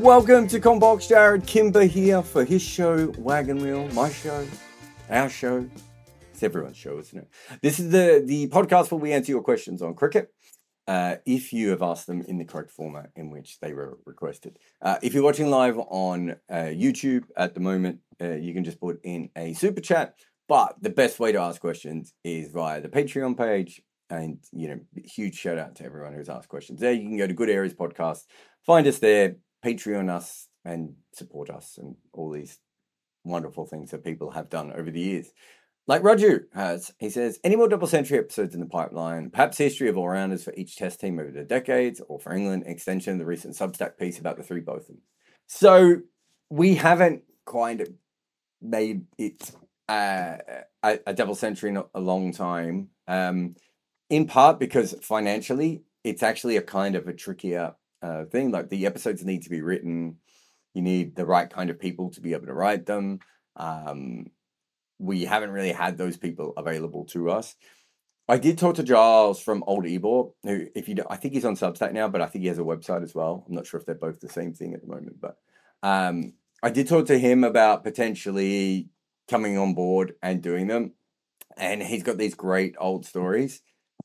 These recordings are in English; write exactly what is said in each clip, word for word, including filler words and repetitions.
Welcome to Combox. Jared Kimber here for his show, Wagon Wheel, my show, our show. It's everyone's show, isn't it? This is the, the podcast where we answer your questions on cricket, uh, if you have asked them in the correct format in which they were requested. Uh, if you're watching live on uh, YouTube at the moment, uh, you can just put in a super chat. But the best way to ask questions is via the Patreon page. And, you know, huge shout out to everyone who's asked questions there. You can go to Good Areas Podcast, find us there, Patreon us, and support us, and all these wonderful things that people have done over the years. Like Raju has, he says, any more double century episodes in the pipeline? Perhaps history of all-rounders for each test team over the decades, or for England, extension of the recent Substack piece about the three Botham. So we haven't kind of made it uh, a, a double century in a long time. Um, In part because financially, it's actually a kind of a trickier uh, thing. Like the episodes need to be written. You need the right kind of people to be able to write them. Um, we haven't really had those people available to us. I did talk to Giles from Old Ebor, who, if you don't, I think he's on Substack now, but I think he has a website as well. I'm not sure if they're both the same thing at the moment, but um, I did talk to him about potentially coming on board and doing them. And he's got these great old stories.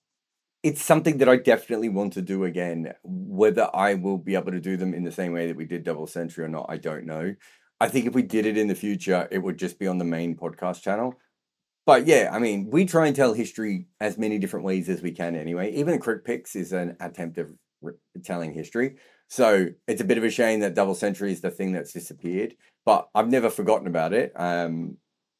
It's something that I definitely want to do again. Whether I will be able to do them in the same way that we did Double Century or not, I don't know. I think if we did it in the future, it would just be on the main podcast channel. But yeah, I mean, we try and tell history as many different ways as we can anyway. Even the Crick Picks is an attempt of re- telling history. So it's a bit of a shame that Double Century is the thing that's disappeared. But I've never forgotten about it. Um,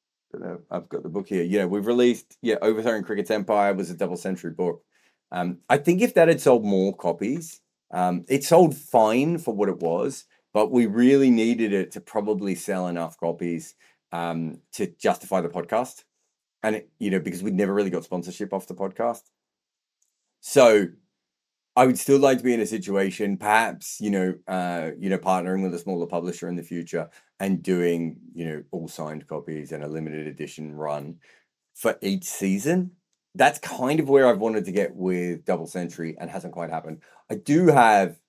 I've got the book here. Yeah, we've released, yeah, Overthrowing Cricket's Empire was a Double Century book. Um, I think if that had sold more copies, um, it sold fine for what it was, but we really needed it to probably sell enough copies um, to justify the podcast. And, it, you know, because we'd never really got sponsorship off the podcast. So I would still like to be in a situation, perhaps, you know, uh, you know, partnering with a smaller publisher in the future and doing, you know, all signed copies and a limited edition run for each season. That's kind of where I've wanted to get with Double Century and hasn't quite happened. I do have,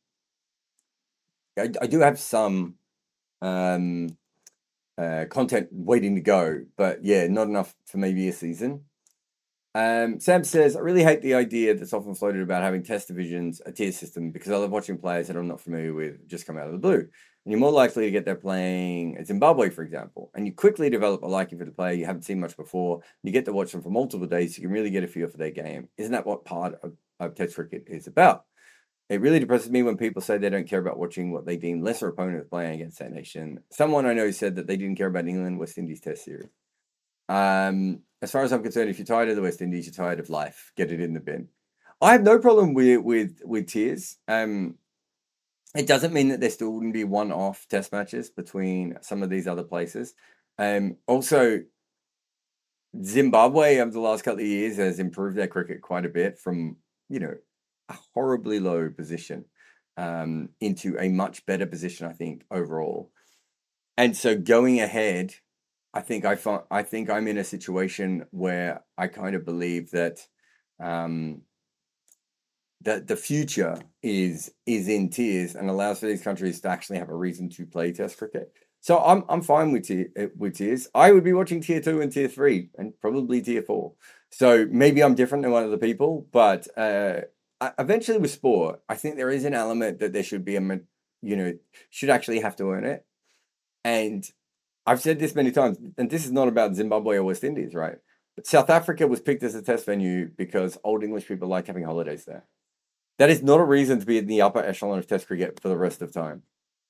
I, I do have some um, uh, content waiting to go, but yeah, not enough for maybe a season. Um, Sam says, I really hate the idea that's often floated about having test divisions, a tier system, because I love watching players that I'm not familiar with just come out of the blue. And you're more likely to get there playing Zimbabwe, for example. And you quickly develop a liking for the player you haven't seen much before. You get to watch them for multiple days, so you can really get a feel for their game. Isn't that what part of, of Test cricket is about? It really depresses me when people say they don't care about watching what they deem lesser opponents playing against that nation. Someone I know said that they didn't care about England West Indies Test series. Um, as far as I'm concerned, if you're tired of the West Indies, you're tired of life. Get it in the bin. I have no problem with with with tiers. Um, it doesn't mean that there still wouldn't be one-off test matches between some of these other places. Um, also, Zimbabwe over the last couple of years has improved their cricket quite a bit from, you know, a horribly low position um, into a much better position, I think, overall. And so going ahead, I think I find, I think I'm in a situation where I kind of believe that um, that the future is is in tiers and allows for these countries to actually have a reason to play Test cricket. So I'm I'm fine with tier, with tiers. I would be watching tier two and tier three and probably tier four. So maybe I'm different than one of the people, but uh, eventually with sport, I think there is an element that there should be a, you know, should actually have to earn it. And I've said this many times, and this is not about Zimbabwe or West Indies, right? But South Africa was picked as a test venue because old English people like having holidays there. That is not a reason to be in the upper echelon of Test cricket for the rest of time.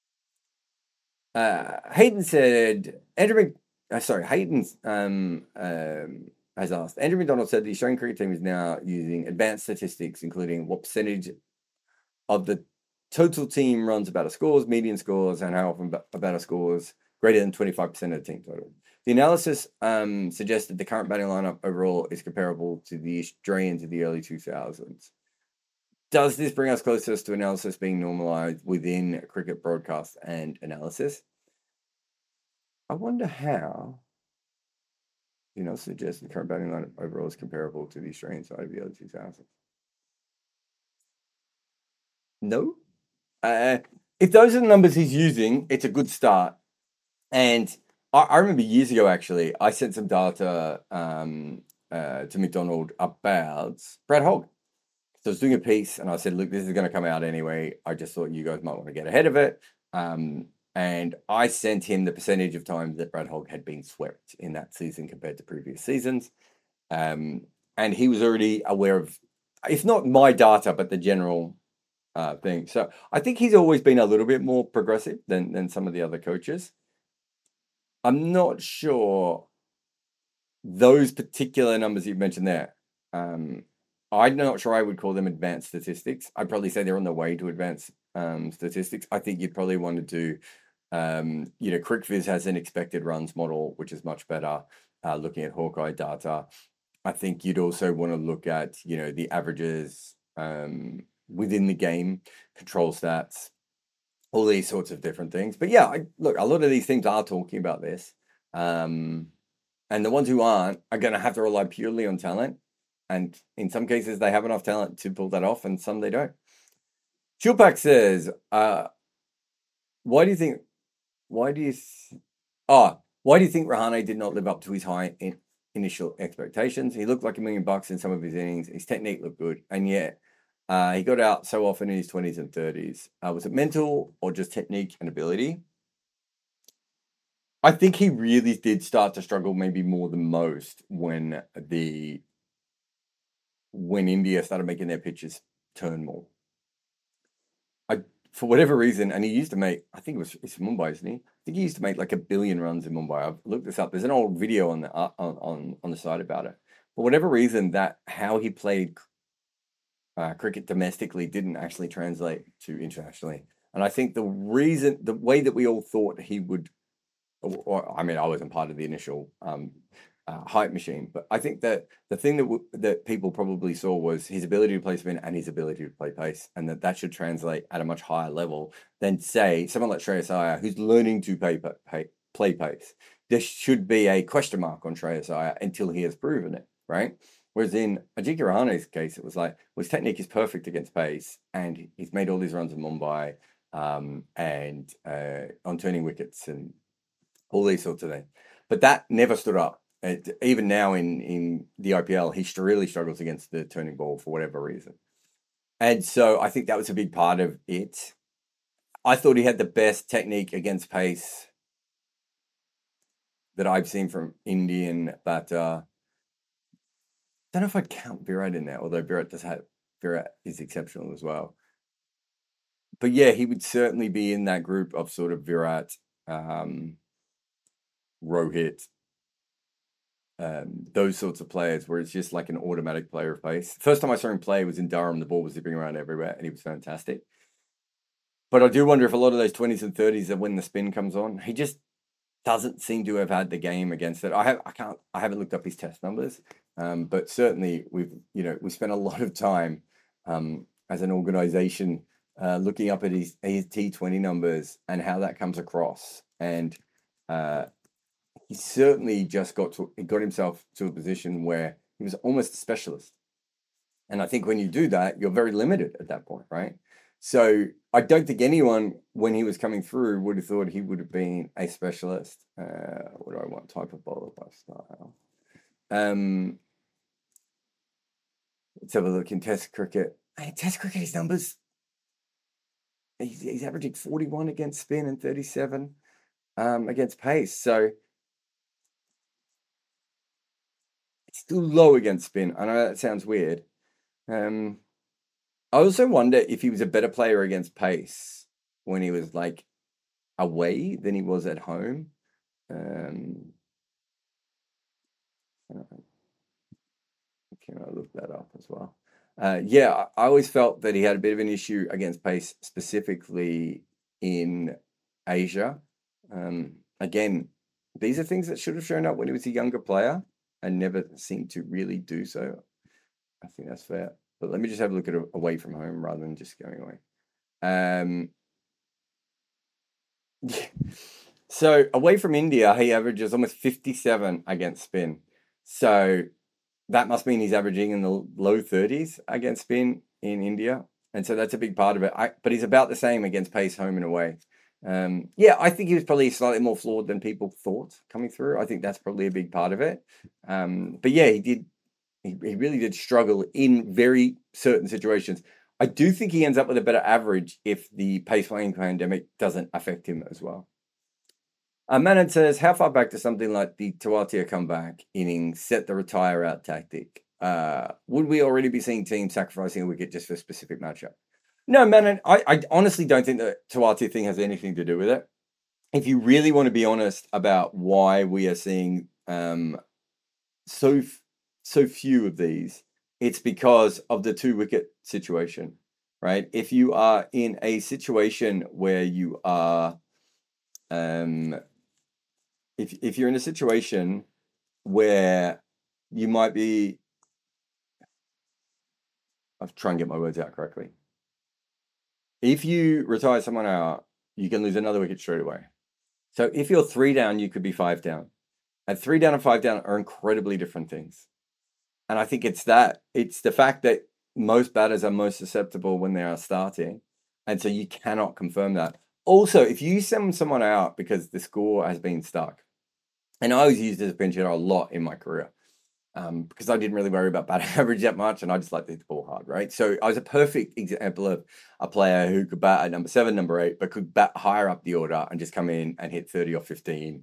Uh, Hayden said, Andrew, uh, sorry, Hayden um, um, has asked, Andrew McDonald said the Australian cricket team is now using advanced statistics, including what percentage of the total team runs about a scores, median scores, and how often about a scores greater than twenty-five percent of the team total. The analysis um, suggested the current batting lineup overall is comparable to the Australians of the early two thousands. Does this bring us closer to analysis being normalized within cricket broadcast and analysis? I wonder how. You know, suggests the current batting lineup overall is comparable to the Australian side of the early two thousands. No? Uh, if those are the numbers he's using, it's a good start. And I, I remember years ago, actually, I sent some data um, uh, to McDonald about Brad Hogg. So I was doing a piece and I said, look, this is going to come out anyway. I just thought you guys might want to get ahead of it. Um, and I sent him the percentage of times that Brad Hogg had been swept in that season compared to previous seasons. Um, and he was already aware of, if not my data, but the general uh, thing. So I think he's always been a little bit more progressive than, than some of the other coaches. I'm not sure those particular numbers you mentioned there. Um, I'm not sure I would call them advanced statistics. I'd probably say they're on the way to advanced um, statistics. I think you'd probably want to do, um, you know, CricViz has an expected runs model, which is much better. Uh, looking at Hawkeye data, I think you'd also want to look at, you know, the averages um, within the game, control stats, all these sorts of different things. But yeah, I, look, a lot of these teams are talking about this. Um, and the ones who aren't are going to have to rely purely on talent. And in some cases, they have enough talent to pull that off, and some they don't. Chilpak says, uh, why do you think, why do you, th- oh, why do you think Rahane did not live up to his high in, initial expectations? He looked like a million bucks in some of his innings. His technique looked good. And yet, uh, he got out so often in his twenties and thirties. Uh, was it mental or just technique and ability? I think he really did start to struggle maybe more than most when the when India started making their pitches turn more. I for whatever reason, and he used to make, I think it was it's Mumbai, isn't he? I think he used to make like a billion runs in Mumbai. I've looked this up. There's an old video on the uh, on, on on the side about it. For whatever reason, that how he played uh, cricket domestically didn't actually translate to internationally. And I think the reason, the way that we all thought he would, or, or I mean, I wasn't part of the initial um, uh, hype machine, but I think that the thing that w- that people probably saw was his ability to play spin and his ability to play pace, and that that should translate at a much higher level than, say, someone like Shreyas Iyer, who's learning to pay, pay, play pace. There should be a question mark on Shreyas Iyer until he has proven it, right? Whereas in Ajinkya Rahane's case, it was like, well, his technique is perfect against pace, and he's made all these runs in Mumbai um, and uh, on turning wickets and all these sorts of things. But that never stood up. It, even now in, in the I P L, he really struggles against the turning ball for whatever reason. And so I think that was a big part of it. I thought he had the best technique against pace that I've seen from Indian batter. I don't know if I'd count Virat in there, although Virat does have Virat is exceptional as well. But yeah, he would certainly be in that group of sort of Virat, um, Rohit, um, those sorts of players where it's just like an automatic player of pace. First time I saw him play was in Durham. The ball was zipping around everywhere, and he was fantastic. But I do wonder if a lot of those twenties and thirties are when the spin comes on. He just doesn't seem to have had the game against it. I have I can't I haven't looked up his test numbers, um, but certainly we've you know we spent a lot of time um, as an organization uh, looking up at his his T twenty numbers and how that comes across. And uh, he certainly just got to he got himself to a position where he was almost a specialist. And I think when you do that, you're very limited at that point, right? So I don't think anyone, when he was coming through, would have thought he would have been a specialist. Uh, what do I want? Type of bowler by style. Um, let's have a look in Test cricket. Hey, Test cricket, his numbers. He's, he's averaging forty-one against spin and thirty-seven um, against pace. So it's still low against spin. I know that sounds weird. Um, I also wonder if he was a better player against pace when he was like away than he was at home. Um, can I look that up as well? Uh, yeah, I always felt that he had a bit of an issue against pace, specifically in Asia. Um, again, these are things that should have shown up when he was a younger player and never seemed to really do so. I think that's fair. But let me just have a look at it away from home rather than just going away. Um, yeah. So away from India, he averages almost fifty-seven against spin. So that must mean he's averaging in the low thirties against spin in India. And so that's a big part of it. I, but he's about the same against pace home and away. Um, yeah, I think he was probably slightly more flawed than people thought coming through. I think that's probably a big part of it. Um, but yeah, he did. He, he really did struggle in very certain situations. I do think he ends up with a better average if the pace playing pandemic doesn't affect him as well. Uh, Manon says, how far back does something like the Tawatia comeback innings set the retire out tactic? Uh, would we already be seeing teams sacrificing a wicket just for a specific matchup? No, Manon, I, I honestly don't think the Tawatia thing has anything to do with it. If you really want to be honest about why we are seeing um, so so few of these, it's because of the two wicket situation, right? If you are in a situation where you are, um, if if you're in a situation where you might be, I'll try and get my words out correctly. If you retire someone out, you can lose another wicket straight away. So if you're three down, you could be five down. And three down and five down are incredibly different things. And I think it's that. It's the fact that most batters are most susceptible when they are starting. And so you cannot confirm that. Also, if you send someone out because the score has been stuck, and I was used as a pinch hitter a lot in my career um, because I didn't really worry about batting average that much and I just like to hit the ball hard, right? So I was a perfect example of a player who could bat at number seven, number eight, but could bat higher up the order and just come in and hit thirty or fifteen.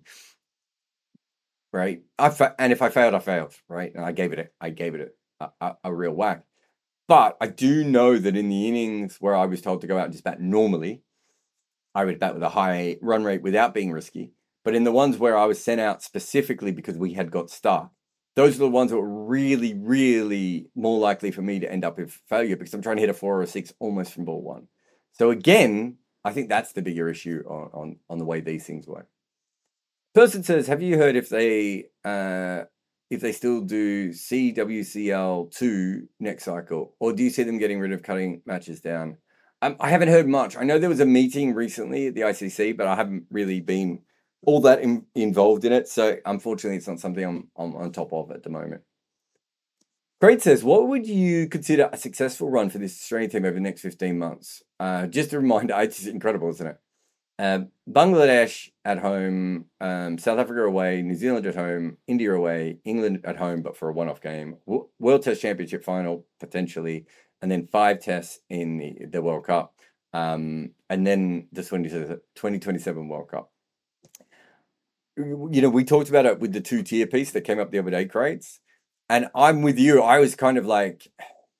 Right. I fa- and if I failed, I failed. Right. And I gave it, a, I gave it a, a, a real whack. But I do know that in the innings where I was told to go out and just bat normally, I would bat with a high run rate without being risky. But in the ones where I was sent out specifically because we had got stuck, those are the ones that were really, really more likely for me to end up with failure because I'm trying to hit a four or a six almost from ball one. So again, I think that's the bigger issue on, on, on the way these things work. Person says, have you heard if they uh, if they still do C W C L two next cycle, or do you see them getting rid of cutting matches down? Um, I haven't heard much. I know there was a meeting recently at the I C C, but I haven't really been all that in, involved in it. So unfortunately, it's not something I'm, I'm on top of at the moment. Great says, what would you consider a successful run for this Australian team over the next fifteen months? Uh, just a reminder, it's incredible, isn't it? Uh, Bangladesh at home, um, South Africa away, New Zealand at home, India away, England at home, but for a one-off game, w- World Test Championship final potentially, and then five tests in the, the World Cup, um, and then the twenty twenty-seven World Cup. You know, we talked about it with the two-tier piece that came up the other day, Crates, and I'm with you. I was kind of like,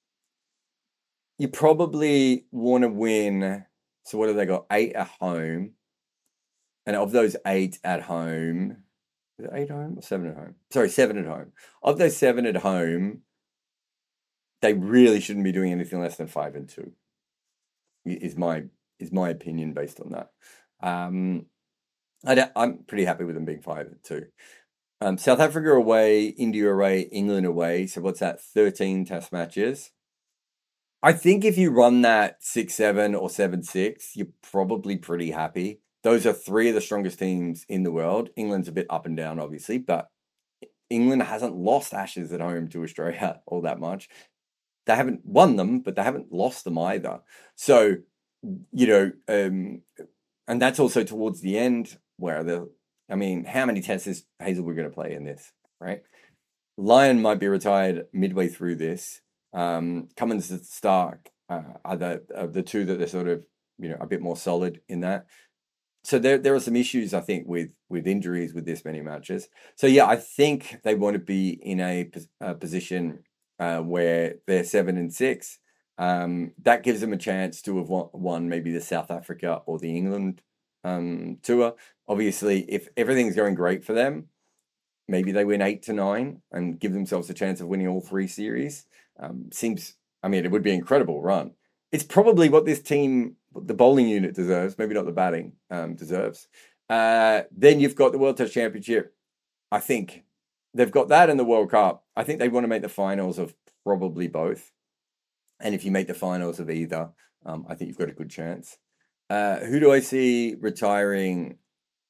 you probably want to win. So what have they got? Eight at home. And of those eight at home, is it eight home or seven at home? Sorry, seven at home. Of those seven at home, they really shouldn't be doing anything less than five and two. Is my is my opinion based on that. Um, I I'm pretty happy with them being five and two. Um, South Africa away, India away, England away. So what's that? thirteen test matches. I think if you run that six seven or seven six, you're probably pretty happy. Those are three of the strongest teams in the world. England's a bit up and down, obviously, but England hasn't lost Ashes at home to Australia all that much. They haven't won them, but they haven't lost them either. So, you know, um, and that's also towards the end where the, I mean, how many tests is Hazelwood going to play in this, right? Lyon might be retired midway through this. Um, Cummins and Stark uh, are the, are the two that are sort of, you know, a bit more solid in that. So there, there are some issues, I think, with with injuries with this many matches. So yeah, I think they want to be in a, a position uh, where they're seven and six. Um, that gives them a chance to have won, won maybe the South Africa or the England um, tour. Obviously, if everything's going great for them, maybe they win eight to nine and give themselves a chance of winning all three series. Um, seems, I mean, it would be an incredible run. It's probably what this team, the bowling unit deserves, maybe not the batting um, deserves. Uh, then you've got the World Test Championship. I think they've got that in the World Cup. I think they want to make the finals of probably both. And if you make the finals of either, um, I think you've got a good chance. Uh, who do I see retiring?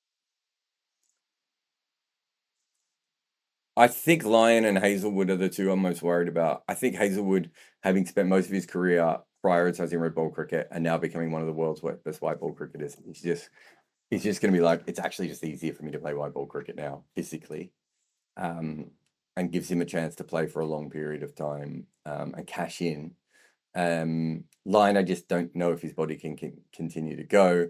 I think Lyon and Hazelwood are the two I'm most worried about. I think Hazelwood, having spent most of his career prioritizing red ball cricket and now becoming one of the world's best white ball cricketers. He's just, he's just going to be like, it's actually just easier for me to play white ball cricket now, physically, um, and gives him a chance to play for a long period of time um, and cash in. Um, Lyon, I just don't know if his body can, can continue to go.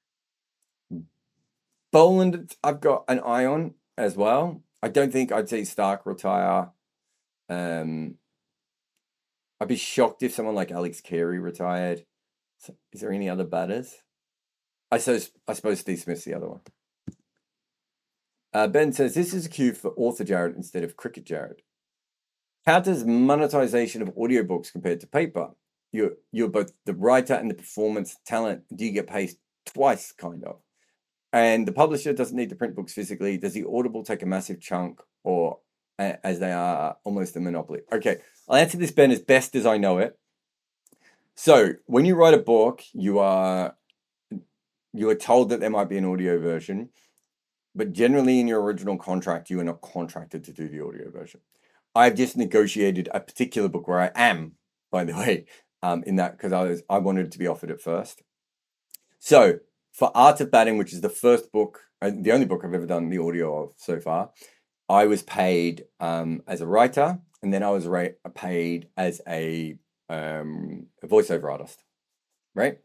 Boland, I've got an eye on as well. I don't think I'd see Stark retire. Um, I'd be shocked if someone like Alex Carey retired. So, is there any other batters? I suppose, I suppose Steve Smith's the other one. Uh, Ben says, this is a cue for author Jared instead of cricket Jared. How does monetization of audiobooks compared to paper? You're, you're both the writer and the performance talent. Do you get paid twice, kind of? And the publisher doesn't need to print books physically. Does the Audible take a massive chunk, or uh, as they are almost a monopoly? Okay, I'll answer this, Ben, as best as I know it. So when you write a book, you are you are told that there might be an audio version, but generally in your original contract, you are not contracted to do the audio version. I've just negotiated a particular book where I am, by the way, um, in that because I was I wanted to be offered it first. So for Art of Batting, which is the first book, the only book I've ever done the audio of so far, I was paid um, as a writer, and then I was ra- paid as a, um, a voiceover artist, right?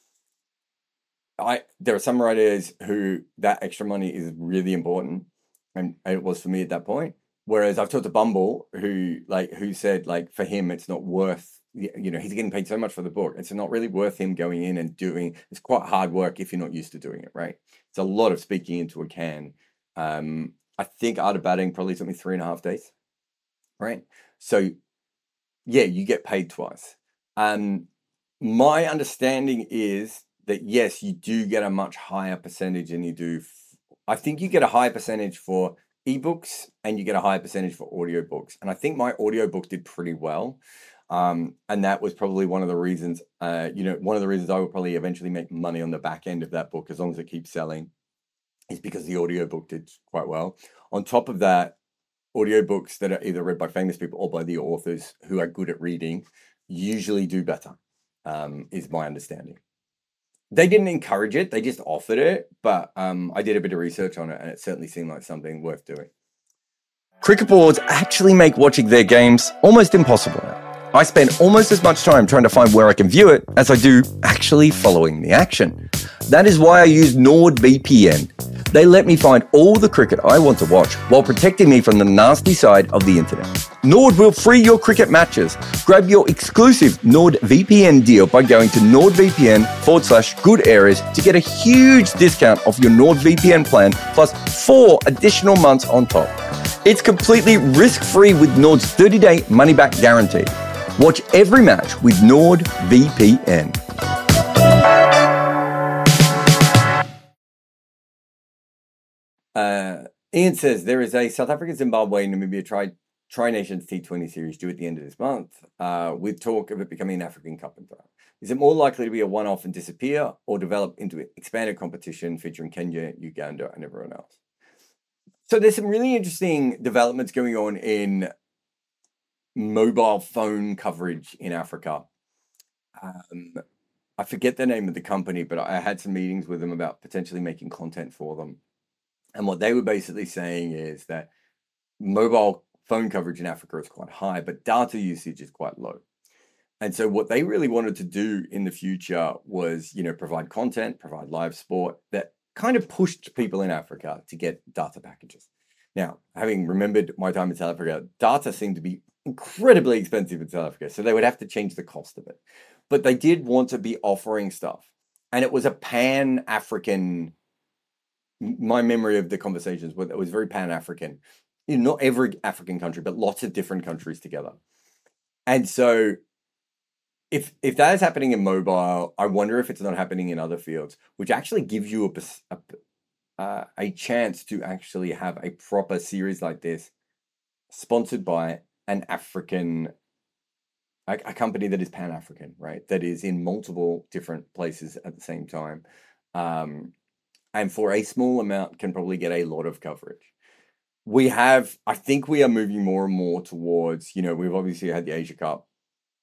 I there are some writers who that extra money is really important, and it was for me at that point. Whereas I've talked to Bumble, who like who said like for him it's not worth, you know, he's getting paid so much for the book. It's not really worth him going in and doing. It's quite hard work if you're not used to doing it, right? It's a lot of speaking into a can. Um, I think Art of Batting probably took me three and a half days, right? So yeah, you get paid twice. Um, my understanding is that yes, you do get a much higher percentage than you do. F- I think you get a higher percentage for ebooks and you get a higher percentage for audiobooks. And I think my audiobook did pretty well. Um, and that was probably one of the reasons, uh, you know, one of the reasons I will probably eventually make money on the back end of that book, as long as it keeps selling, is because the audiobook did quite well. On top of that, audiobooks that are either read by famous people or by the authors who are good at reading usually do better, um, is my understanding. They didn't encourage it, they just offered it, but um, I did a bit of research on it and it certainly seemed like something worth doing. Cricket boards actually make watching their games almost impossible now. I spend almost as much time trying to find where I can view it as I do actually following the action. That is why I use NordVPN. They let me find all the cricket I want to watch while protecting me from the nasty side of the internet. Nord will free your cricket matches. Grab your exclusive NordVPN deal by going to NordVPN forward slash good areas to get a huge discount off your NordVPN plan plus four additional months on top. It's completely risk-free with Nord's thirty-day money-back guarantee. Watch every match with NordVPN. Uh, Ian says, there is a South Africa, Zimbabwe, Namibia tri- Tri-Nations T twenty series due at the end of this month, uh, with talk of it becoming an African Cup and Throw. Is it more likely to be a one-off and disappear, or develop into an expanded competition featuring Kenya, Uganda, and everyone else? So there's some really interesting developments going on in mobile phone coverage in Africa. Um, I forget the name of the company, but I had some meetings with them about potentially making content for them. And what they were basically saying is that mobile phone coverage in Africa is quite high, but data usage is quite low. And so what they really wanted to do in the future was, you know, provide content, provide live sport that kind of pushed people in Africa to get data packages. Now, having remembered my time in South Africa, data seemed to be incredibly expensive in South Africa, so they would have to change the cost of it. But they did want to be offering stuff. And it was a pan-African, my memory of the conversations was it was very pan-African. You know, not every African country, but lots of different countries together. And so if if that is happening in mobile, I wonder if it's not happening in other fields, which actually gives you a, a, uh, a chance to actually have a proper series like this sponsored by an African, a, a company that is pan-African, right? That is in multiple different places at the same time. Um, and for a small amount can probably get a lot of coverage. We have, I think we are moving more and more towards, you know, we've obviously had the Asia Cup.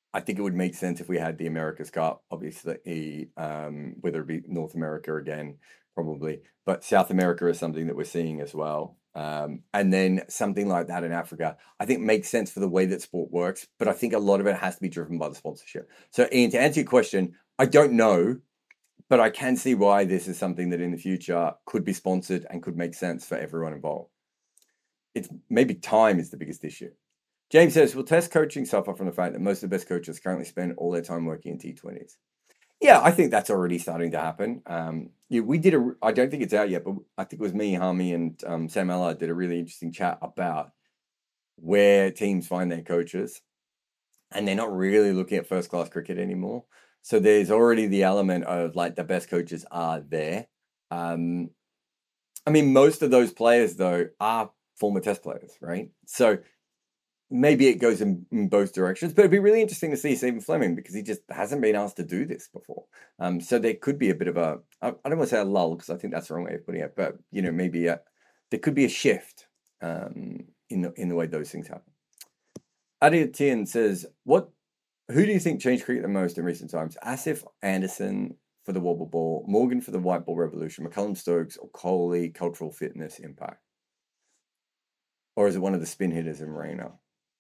I think it would make sense if we had the America's Cup, obviously, um, whether it be North America again, probably, but South America is something that we're seeing as well. Um, and then something like that in Africa, I think makes sense for the way that sport works, but I think a lot of it has to be driven by the sponsorship. So, Ian, to answer your question, I don't know, but I can see why this is something that in the future could be sponsored and could make sense for everyone involved. It's maybe time is the biggest issue. James says, will Test coaching suffer from the fact that most of the best coaches currently spend all their time working in T twenties? Yeah, I think that's already starting to happen. Um, yeah, we did a, I don't think it's out yet, but I think it was me, Harmy, and um, Sam Allard did a really interesting chat about where teams find their coaches. And they're not really looking at first class cricket anymore. So there's already the element of like the best coaches are there. Um, I mean, most of those players, though, are former Test players, right? So maybe it goes in, in both directions, but it'd be really interesting to see Stephen Fleming because he just hasn't been asked to do this before. Um, so there could be a bit of a, I, I don't want to say a lull because I think that's the wrong way of putting it, but you know, maybe a, there could be a shift um, in the in the way those things happen. Adiatian says, "What? Who do you think changed cricket the most in recent times? Asif Anderson for the wobble ball, Morgan for the white ball revolution, McCullum Stokes, or Kohli cultural fitness impact, or is it one of the spin hitters in Raina?"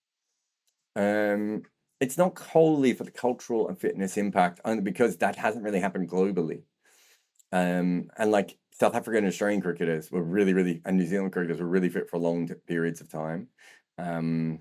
Um, it's not Kohli for the cultural and fitness impact, only because that hasn't really happened globally. Um, and like South African and Australian cricketers were really, really, and New Zealand cricketers were really fit for long periods of time. Um,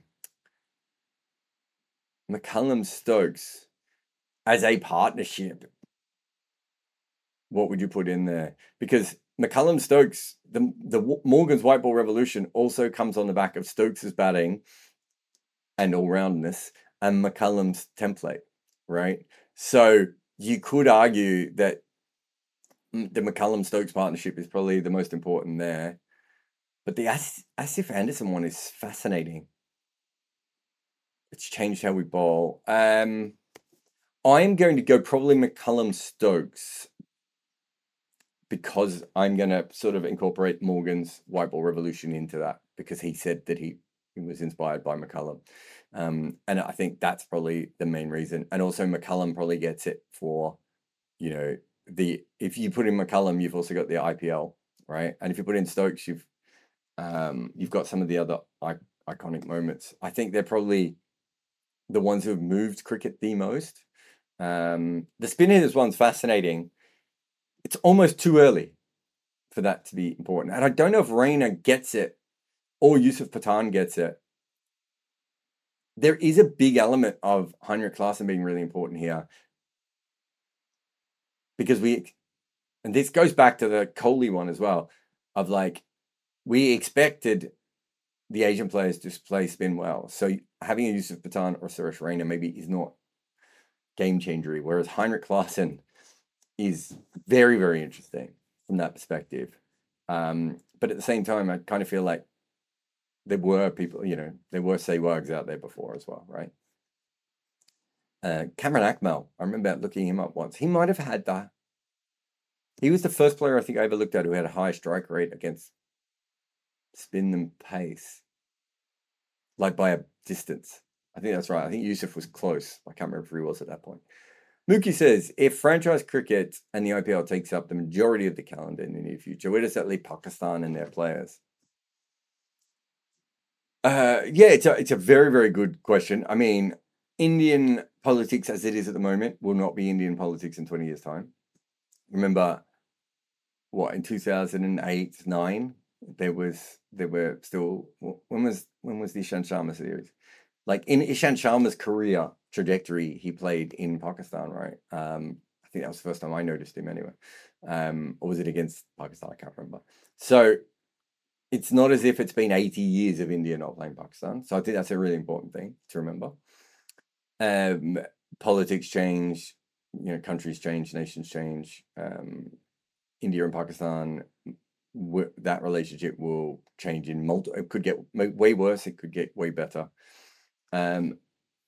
McCullum Stokes as a partnership, what would you put in there? Because McCullum Stokes, the the Morgan's white ball revolution also comes on the back of Stokes's batting and all roundness and McCullum's template, right? So you could argue that the McCullum Stokes partnership is probably the most important there. But the As- Asif Anderson one is fascinating. It's changed how we bowl. Um, I'm going to go probably McCullum Stokes because I'm going to sort of incorporate Morgan's white ball revolution into that because he said that he, he was inspired by McCullum. Um, and I think that's probably the main reason. And also McCullum probably gets it for, you know, the if you put in McCullum, you've also got the I P L, right? And if you put in Stokes, you've um, you've got some of the other I- iconic moments. I think they're probably the ones who have moved cricket the most. Um, the spin hitters one's fascinating. It's almost too early for that to be important. And I don't know if Raina gets it or Yusuf Pathan gets it. There is a big element of Heinrich Klaasen being really important here. Because we, and this goes back to the Kohli one as well, of like, we expected the Asian players to play spin well. So having a Yusuf Pathan or Suresh Raina maybe is not game changery, whereas Heinrich Klaasen is very, very interesting from that perspective. Um, but at the same time, I kind of feel like there were people, you know, there were Sehwags out there before as well, right? Uh, Cameron Akmal, I remember looking him up once. He might have had that. He was the first player I think I ever looked at who had a high strike rate against spin and pace, like by a distance. I think that's right. I think Yusuf was close. I can't remember who he was at that point. Mookie says, if franchise cricket and the I P L takes up the majority of the calendar in the near future, where does that leave Pakistan and their players? Uh, yeah, it's a, it's a very, very good question. I mean, Indian politics as it is at the moment will not be Indian politics in twenty years' time. Remember, what, in two thousand eight, nine, there was, there were still, when was, when was the Ishant Sharma series? Like in Ishant Sharma's career trajectory, he played in Pakistan, right? Um, I think that was the first time I noticed him anyway. Um, or was it against Pakistan? I can't remember. So it's not as if it's been eighty years of India not playing Pakistan. So I think that's a really important thing to remember. Um, politics change, you know, countries change, nations change. Um, India and Pakistan, w- that relationship will change in multiple. It could get way worse. It could get way better. Um,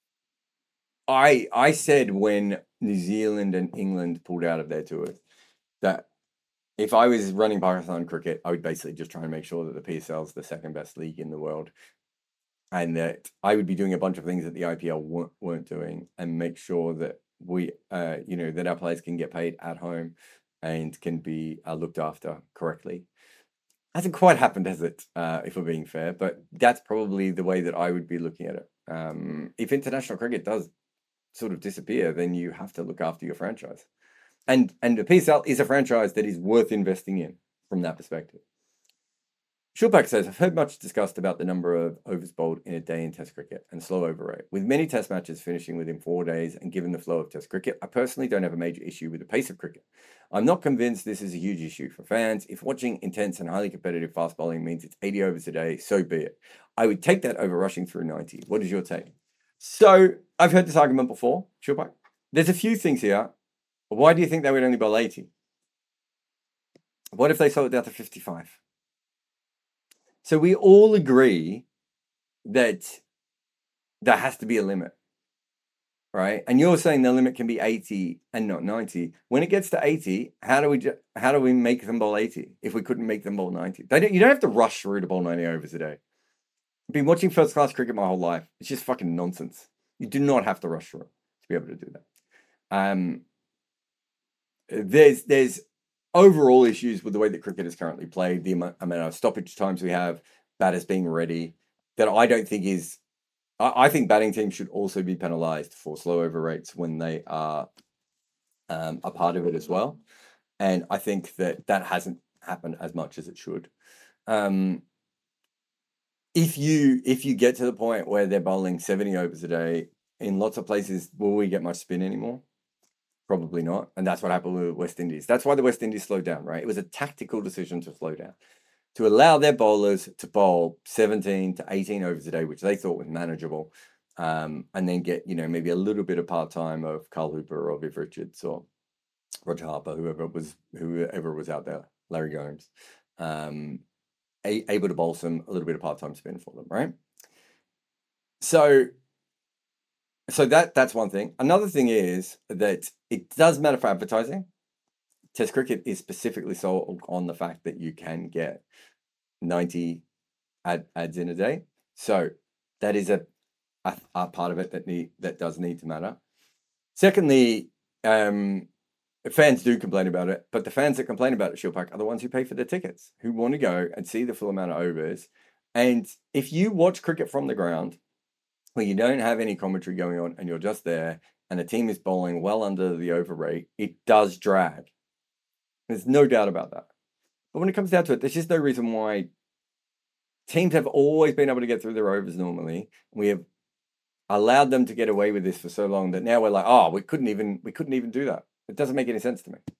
I I said when New Zealand and England pulled out of their tours that if I was running Pakistan cricket, I would basically just try and make sure that the P S L is the second best league in the world. and that I would be doing a bunch of things that the I P L weren't, weren't doing, and make sure that we, uh, you know, that our players can get paid at home and can be uh, looked after correctly. Hasn't quite happened, has it? Uh, if we're being fair, but that's probably the way that I would be looking at it. Um, if international cricket does sort of disappear, then you have to look after your franchise, and and the P S L is a franchise that is worth investing in from that perspective. Shulpak says, I've heard much discussed about the number of overs bowled in a day in Test cricket and slow over rate. With many Test matches finishing within four days and given the flow of Test cricket, I personally don't have a major issue with the pace of cricket. I'm not convinced this is a huge issue for fans. If watching intense and highly competitive fast bowling means it's eighty overs a day, so be it. I would take that over rushing through ninety. What is your take? So, I've heard this argument before, Shulpak. There's a few things here. Why do you think they would only bowl eighty? What if they slow it down to fifty-five? So we all agree that there has to be a limit, right? And you're saying the limit can be eighty and not ninety. When it gets to eighty, how do we how do we make them bowl eighty if we couldn't make them bowl ninety? They don't, you don't have to rush through to bowl ninety overs a day. I've been watching first class cricket my whole life. It's just fucking nonsense. You do not have to rush through to be able to do that. Um, there's there's overall issues with the way that cricket is currently played, the amount of stoppage times we have, batters being ready, that I don't think is... I, I think batting teams should also be penalised for slow over rates when they are um, a part of it as well. And I think that that hasn't happened as much as it should. Um, if you if you get to the point where they're bowling seventy overs a day, in lots of places, will we get much spin anymore? Probably not. And that's what happened with West Indies. That's why the West Indies slowed down, right? It was a tactical decision to slow down, to allow their bowlers to bowl seventeen to eighteen overs a day, which they thought was manageable, um, and then get, you know, maybe a little bit of part-time of Carl Hooper or Viv Richards or Roger Harper, whoever was whoever was out there, Larry Gomes, um, a, able to bowl some, a little bit of part-time spin for them, right? So... So that that's one thing. Another thing is that it does matter for advertising. Test cricket is specifically sold on the fact that you can get ninety ad, ads in a day. So that is a, a, a part of it that need that does need to matter. Secondly, um, fans do complain about it, but the fans that complain about it, Shulpak, are the ones who pay for the tickets, who want to go and see the full amount of overs. And if you watch cricket from the ground, where you don't have any commentary going on and you're just there and the team is bowling well under the over rate, it does drag. There's no doubt about that. But when it comes down to it, there's just no reason why teams have always been able to get through their overs normally. We have allowed them to get away with this for so long that now we're like, oh, we couldn't even we couldn't even do that. It doesn't make any sense to me.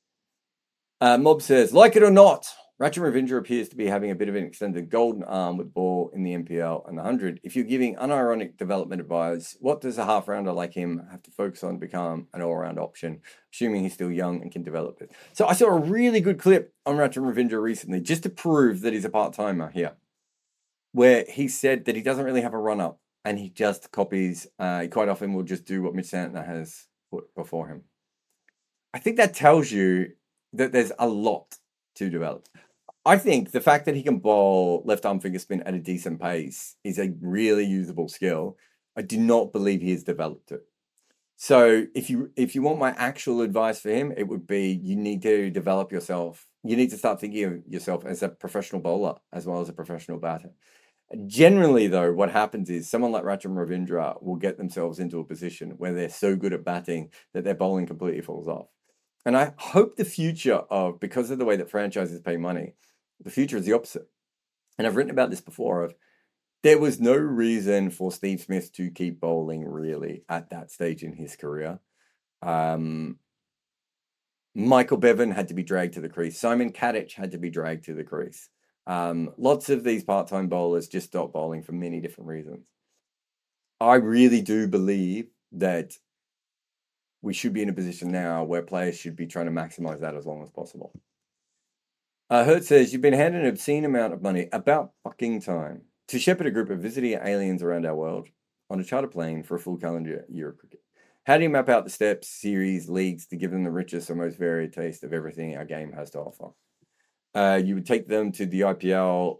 Uh, Mob says, like it or not, Rachin Ravindra appears to be having a bit of an extended golden arm with ball in the M P L and the one hundred. If you're giving unironic development advice, what does a half-rounder like him have to focus on to become an all-round option, assuming he's still young and can develop it? So I saw a really good clip on Rachin Ravindra recently, just to prove that he's a part-timer here, where he said that he doesn't really have a run-up, and he just copies, uh, he quite often will just do what Mitch Santner has put before him. I think that tells you that there's a lot to develop. I think the fact that he can bowl left arm finger spin at a decent pace is a really usable skill. I do not believe he has developed it. So if you if you want my actual advice for him, it would be you need to develop yourself. You need to start thinking of yourself as a professional bowler as well as a professional batter. Generally, though, what happens is someone like Rachin Ravindra will get themselves into a position where they're so good at batting that their bowling completely falls off. And I hope the future of, because of the way that franchises pay money, the future is the opposite. And I've written about this before of, there was no reason for Steve Smith to keep bowling really at that stage in his career. Um, Michael Bevan had to be dragged to the crease. Simon Kadich had to be dragged to the crease. Um, lots of these part-time bowlers just stopped bowling for many different reasons. I really do believe that we should be in a position now where players should be trying to maximize that as long as possible. Uh, Hurt says, you've been handed an obscene amount of money, about fucking time, to shepherd a group of visiting aliens around our world on a charter plane for a full calendar year of cricket. How do you map out the steps, series, leagues to give them the richest or most varied taste of everything our game has to offer? Uh, you would take them to the I P L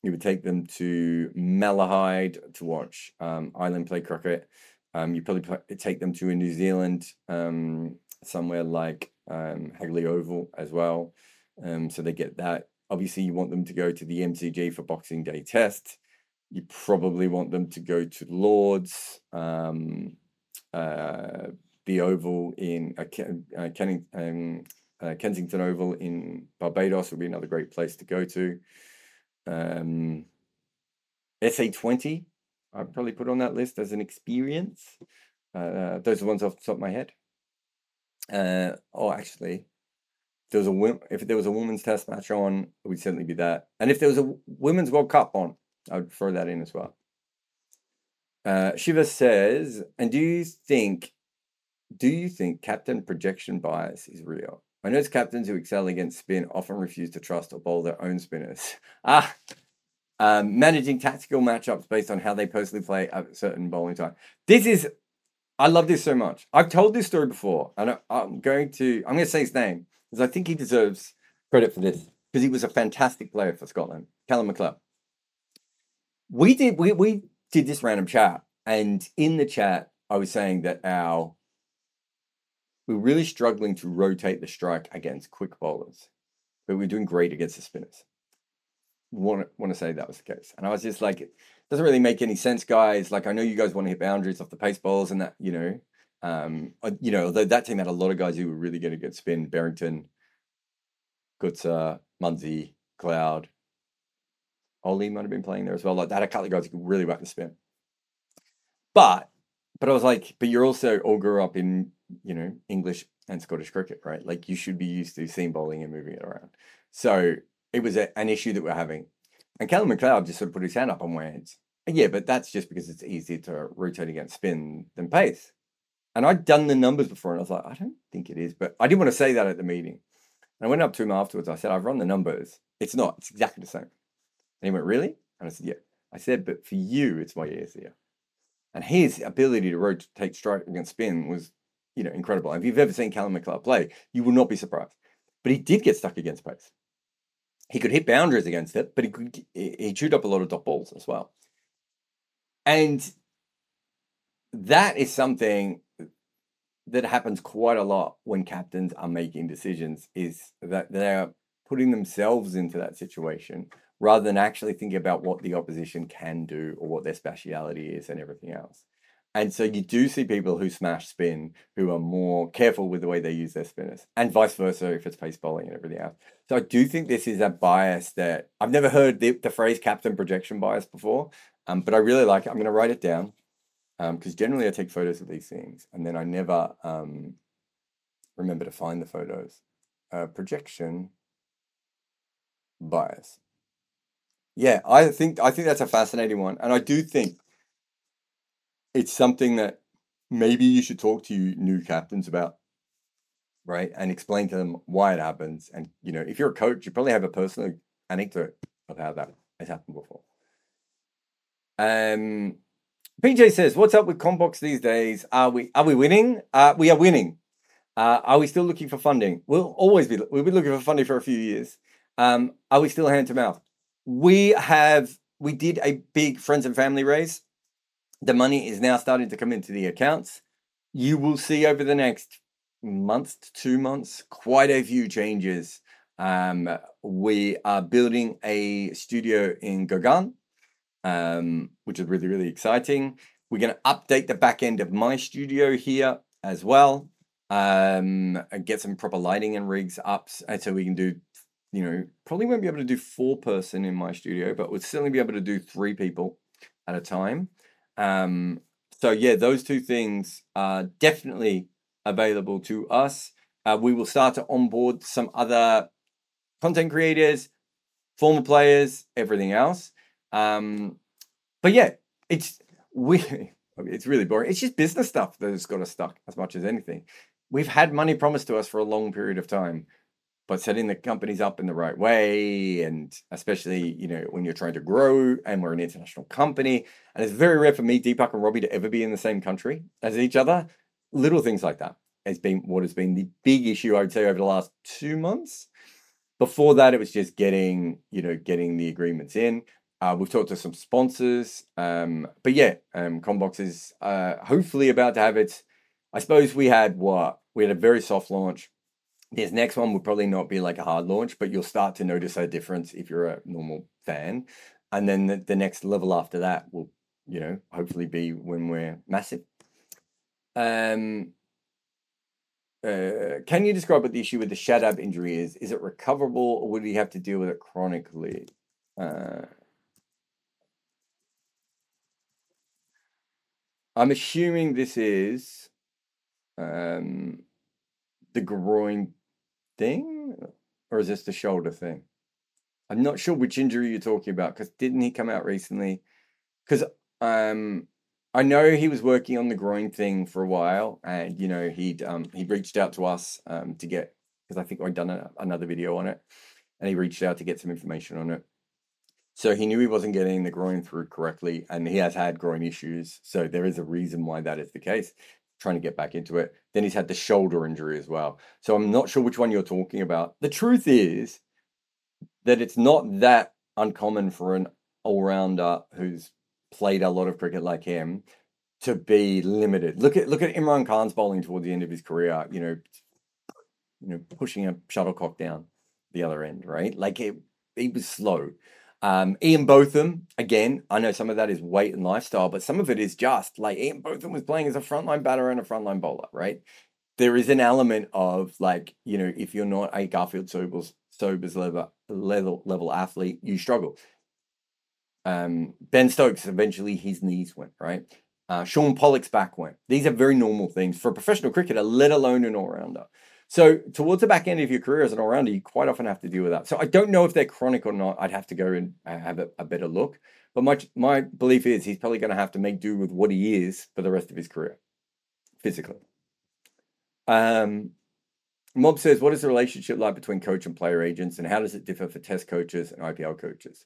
You would take them to Malahide to watch um, Ireland play cricket. Um, you probably pl- take them to a New Zealand, um, somewhere like um, Hagley Oval as well. Um, so they get that. Obviously, you want them to go to the M C G for Boxing Day Test. You probably want them to go to Lords, um, uh, the Oval in uh, Ken, uh, Kenning, um, uh, Kensington Oval in Barbados would be another great place to go to. Um, S A twenty, I'd probably put on that list as an experience. Uh, those are the ones off the top of my head. Uh, oh, actually, there was a if there was a women's test match on, it would certainly be that. And if there was a women's World Cup on, I would throw that in as well. Uh, Shiva says, and do you think, do you think captain projection bias is real? I notice captains who excel against spin often refuse to trust or bowl their own spinners. ah, um, managing tactical matchups based on how they personally play at a certain bowling time. This is, I love this so much. I've told this story before, and I, I'm going to, I'm going to say his name because I think he deserves credit for this because he was a fantastic player for Scotland, Callum McLeod. We did, we we did this random chat, and in the chat, I was saying that our we're really struggling to rotate the strike against quick bowlers, but we're doing great against the spinners. Want want to say that was the case, and I was just like, it doesn't really make any sense, guys. Like, I know you guys want to hit boundaries off the pace balls, and that, you know, um, you know, although that team had a lot of guys who were really good at good spin: Barrington, Gutsa, Munsey, Cloud, Oli might have been playing there as well. Like, that had a couple of guys who could really whack the spin. But, but I was like, but you're also all grew up in, you know, English and Scottish cricket, right? Like, you should be used to seam bowling and moving it around. So it was a, an issue that we're having. And Callum McLeod just sort of put his hand up and went, yeah, but that's just because it's easier to rotate against spin than pace. And I'd done the numbers before, and I was like, I don't think it is. But I didn't want to say that at the meeting. And I went up to him afterwards. I said, I've run the numbers. It's not. It's exactly the same. And he went, really? And I said, yeah. I said, but for you, it's way easier. And his ability to rotate strike against spin was, you know, incredible. If you've ever seen Callum McLeod play, you will not be surprised. But he did get stuck against pace. He could hit boundaries against it, but he could, he chewed up a lot of dot balls as well. And that is something that happens quite a lot when captains are making decisions, is that they're putting themselves into that situation rather than actually thinking about what the opposition can do or what their speciality is and everything else. And so you do see people who smash spin who are more careful with the way they use their spinners, and vice versa if it's pace bowling and everything else. So I do think this is a bias that I've never heard the, the phrase captain projection bias before, um, but I really like it. I'm going to write it down because um, generally I take photos of these things and then I never um, remember to find the photos. Uh, projection bias. Yeah, I think I think that's a fascinating one, and I do think it's something that maybe you should talk to new captains about, right? And explain to them why it happens. And, you know, if you're a coach, you probably have a personal anecdote of how that has happened before. Um, P J says, what's up with Combox these days? Are we are we winning? Uh, we are winning. Uh, are we still looking for funding? We'll always be, we'll be looking for funding for a few years. Um, are we still hand to mouth? We have, we did a big friends and family raise. The money is now starting to come into the accounts. You will see over the next month to two months quite a few changes. Um, we are building a studio in Gauguin, um, which is really, really exciting. We're going to update the back end of my studio here as well, um, and get some proper lighting and rigs up so we can do, you know, probably won't be able to do four person in my studio, but we'll certainly be able to do three people at a time. Um, so yeah, those two things are definitely available to us. Uh, we will start to onboard some other content creators, former players, everything else. Um, but yeah, it's we. It's really boring. It's just business stuff that has got us stuck as much as anything. We've had money promised to us for a long period of time, but setting the companies up in the right way, and especially, you know, when you're trying to grow and we're an international company, and it's very rare for me, Deepak and Robbie to ever be in the same country as each other. Little things like that has been what has been the big issue, I would say, over the last two months. Before that, it was just getting, you know, getting the agreements in. Uh, we've talked to some sponsors. Um, but yeah, um, CommBox is uh, hopefully about to have its. I suppose we had what? We had a very soft launch. This next one will probably not be like a hard launch, but you'll start to notice a difference if you're a normal fan. And then the, the next level after that will, you know, hopefully be when we're massive. Um, uh, can you describe what the issue with the Shadab injury is? Is it recoverable, or would he have to deal with it chronically? Uh, I'm assuming this is um, the groin thing, or is this the shoulder thing? I'm not sure which injury you're talking about, because didn't he come out recently? Because um, I know he was working on the groin thing for a while, and you know he'd um, he reached out to us um, to get, because I think I'd done a, another video on it, and he reached out to get some information on it. So he knew he wasn't getting the groin through correctly, and he has had groin issues. So there is a reason why that is the case. Trying to get back into it. Then he's had the shoulder injury as well. So I'm not sure which one you're talking about. The truth is that it's not that uncommon for an all-rounder who's played a lot of cricket like him to be limited. Look at look at Imran Khan's bowling towards the end of his career. You know, you know, pushing a shuttlecock down the other end, right? Like it, he was slow. Um, Ian Botham, again, I know some of that is weight and lifestyle, but some of it is just like Ian Botham was playing as a frontline batter and a frontline bowler, right? There is an element of like, you know, if you're not a Garfield Sobers, Sobers level, level, level athlete, you struggle. Um, Ben Stokes, eventually his knees went, right? Uh, Sean Pollock's back went. These are very normal things for a professional cricketer, let alone an all-rounder. So towards the back end of your career as an all-rounder, you quite often have to deal with that. So I don't know if they're chronic or not. I'd have to go and have a, a better look. But my, my belief is he's probably going to have to make do with what he is for the rest of his career, physically. Um, Mob says, what is the relationship like between coach and player agents, and how does it differ for test coaches and I P L coaches?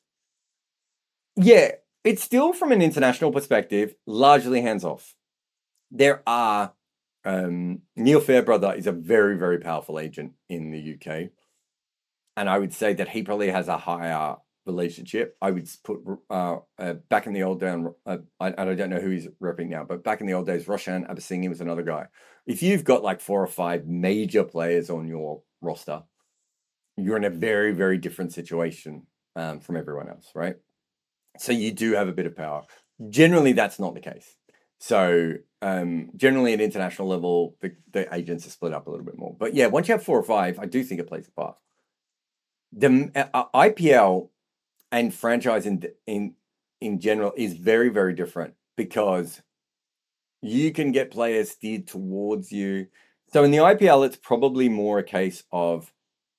Yeah, it's still, from an international perspective, largely hands-off. There are... Um, Neil Fairbrother is a very, very powerful agent in the U K. And I would say that he probably has a higher relationship. I would put, uh, uh, back in the old days, uh, I, I don't know who he's repping now, but back in the old days, Roshan Abasinghi was another guy. If you've got like four or five major players on your roster, you're in a very, very different situation um, from everyone else, right? So you do have a bit of power. Generally, that's not the case. So um, generally at international level, the, the agents are split up a little bit more. But yeah, once you have four or five, I do think it plays a part. The uh, I P L and franchise in, in, in general is very, very different, because you can get players steered towards you. So in the I P L, it's probably more a case of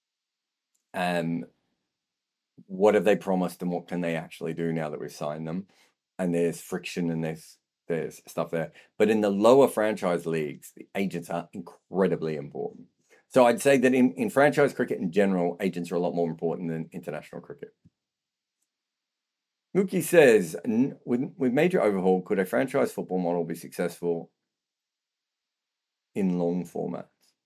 um, what have they promised and what can they actually do now that we've signed them? And there's friction and there's there's stuff there. But in the lower franchise leagues, the agents are incredibly important. So I'd say that in, in franchise cricket in general, agents are a lot more important than international cricket. Mookie says, with, with major overhaul, could a franchise football model be successful in long formats?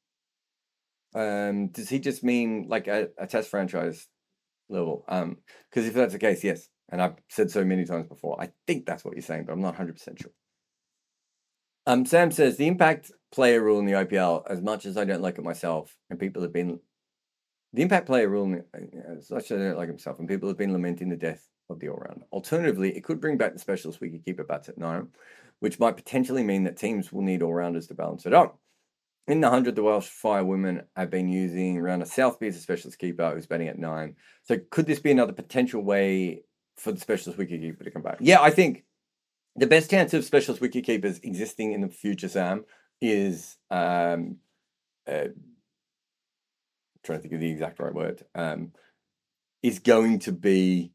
Um, does he just mean like a, a test franchise level? Um, because if that's the case, yes. And I've said so many times before, I think that's what you're saying, but I'm not one hundred percent sure. Um, Sam says, the impact player rule in the I P L, as much as I don't like it myself, and people have been... The impact player rule, as much as I don't like it myself, and people have been lamenting the death of the all-rounder. Alternatively, it could bring back the specialist wicketkeeper bats at nine, which might potentially mean that teams will need all-rounders to balance it up. In the one hundred, the Welsh Fire women have been using Rounder Southby as a specialist keeper who's batting at nine. So could this be another potential way for the specialist wicketkeeper to come back? Yeah, I think the best chance of specialist wicketkeepers existing in the future, Sam, is um, uh, trying to think of the exact right word, um, is going to be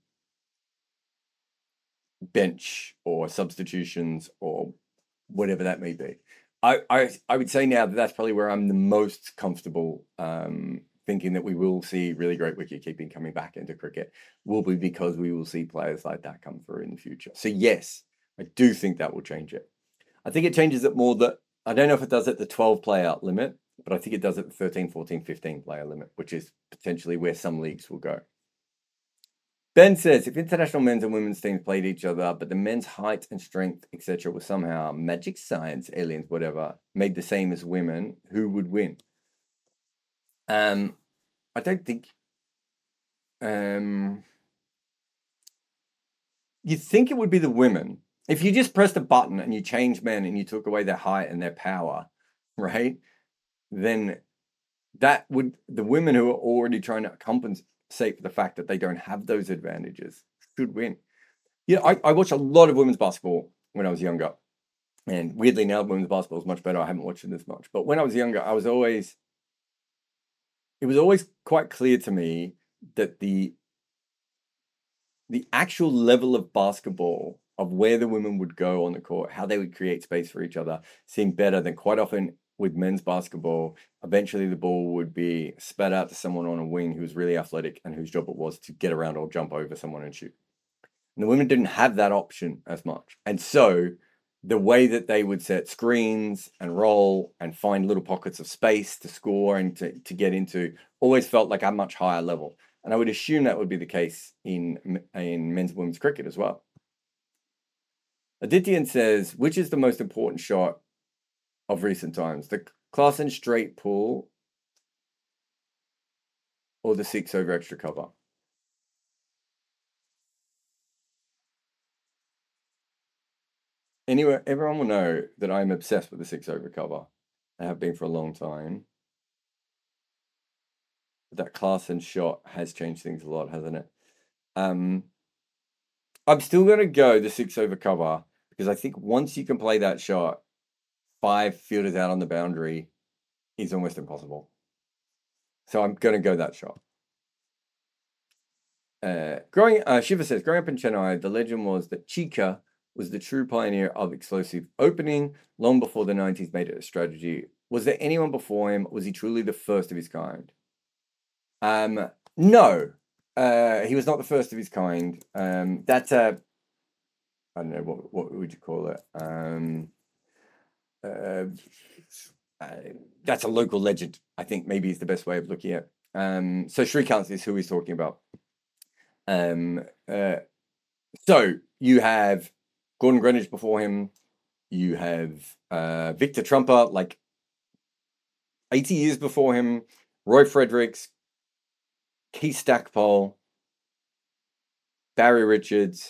bench or substitutions or whatever that may be. I, I, I would say now that that's probably where I'm the most comfortable um, thinking that we will see really great wicket keeping coming back into cricket will be because we will see players like that come through in the future. So yes, I do think that will change it. I think it changes it more that, I don't know if it does at the twelve player limit, but I think it does at the thirteen, fourteen, fifteen player limit, which is potentially where some leagues will go. Ben says, if international men's and women's teams played each other, but the men's height and strength, et cetera, was somehow magic science, aliens, whatever, made the same as women, who would win? Um, I don't think. Um, you'd think it would be the women. If you just pressed a button and you changed men and you took away their height and their power, right? Then that would, the women who are already trying to compensate for the fact that they don't have those advantages should win. Yeah, I, I watched a lot of women's basketball when I was younger. And weirdly now women's basketball is much better. I haven't watched it as much. But when I was younger, I was always, it was always quite clear to me that the the actual level of basketball, of where the women would go on the court, how they would create space for each other, seemed better than quite often with men's basketball. Eventually the ball would be spat out to someone on a wing who was really athletic and whose job it was to get around or jump over someone and shoot. And the women didn't have that option as much. And so the way that they would set screens and roll and find little pockets of space to score and to, to get into always felt like a much higher level. And I would assume that would be the case in, in men's and women's cricket as well. Adityan says, which is the most important shot of recent times? The Klaasen straight pull or the six over extra cover? Anyway, everyone will know that I'm obsessed with the six over cover. I have been for a long time. That Klaasen shot has changed things a lot, hasn't it? Um, I'm still going to go the six over cover because I think once you can play that shot, five fielders out on the boundary is almost impossible. So I'm going to go that shot. Uh, growing, uh, Shiva says, growing up in Chennai, the legend was that Chica was the true pioneer of explosive opening long before the nineties made it a strategy. Was there anyone before him? Was he truly the first of his kind? Um, no, uh, he was not the first of his kind. Um, that's a, I don't know, what, what would you call it? Um, uh, uh, that's a local legend, I think maybe is the best way of looking at it. Um, so Shrikant is who he's talking about. Um, uh, so you have Gordon Greenidge before him. You have uh, Victor Trumper, like eighty years before him. Roy Fredericks, Keith Stackpole, Barry Richards.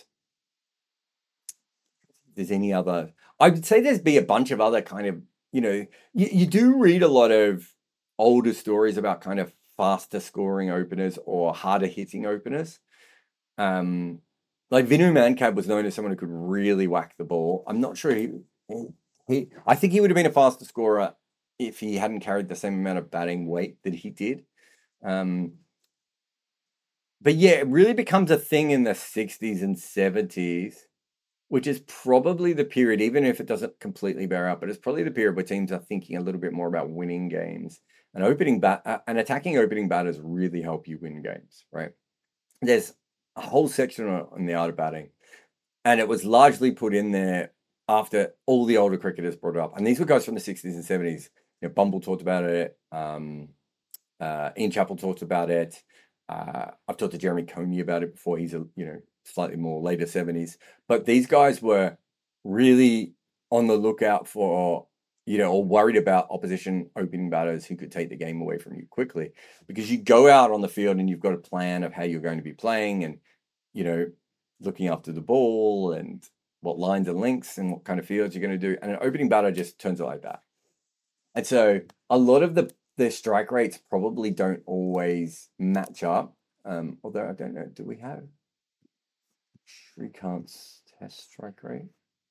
If there's any other, I would say there's be a bunch of other kind of, you know, you, you do read a lot of older stories about kind of faster scoring openers or harder hitting openers. Um, like Vinu Mankad was known as someone who could really whack the ball. I'm not sure he, he, I think he would have been a faster scorer if he hadn't carried the same amount of batting weight that he did. Um, but yeah, it really becomes a thing in the sixties and seventies, which is probably the period, even if it doesn't completely bear out, but it's probably the period where teams are thinking a little bit more about winning games. And opening bat uh, and attacking opening batters really help you win games, right? There's a whole section on, on the art of batting, and it was largely put in there after all the older cricketers brought it up. And these were guys from the sixties and seventies. You know, Bumble talked about it. Um, uh, Ian Chappell talked about it. Uh, I've talked to Jeremy Coney about it before. He's a you know slightly more later seventies. But these guys were really on the lookout for, you know, or worried about opposition opening batters who could take the game away from you quickly. Because you go out on the field and you've got a plan of how you're going to be playing and, you know, looking after the ball and what lines and links and what kind of fields you're going to do. And an opening batter just turns it like that. And so a lot of the, the strike rates probably don't always match up. Um, although I don't know, do we have Shrikant's test strike rate?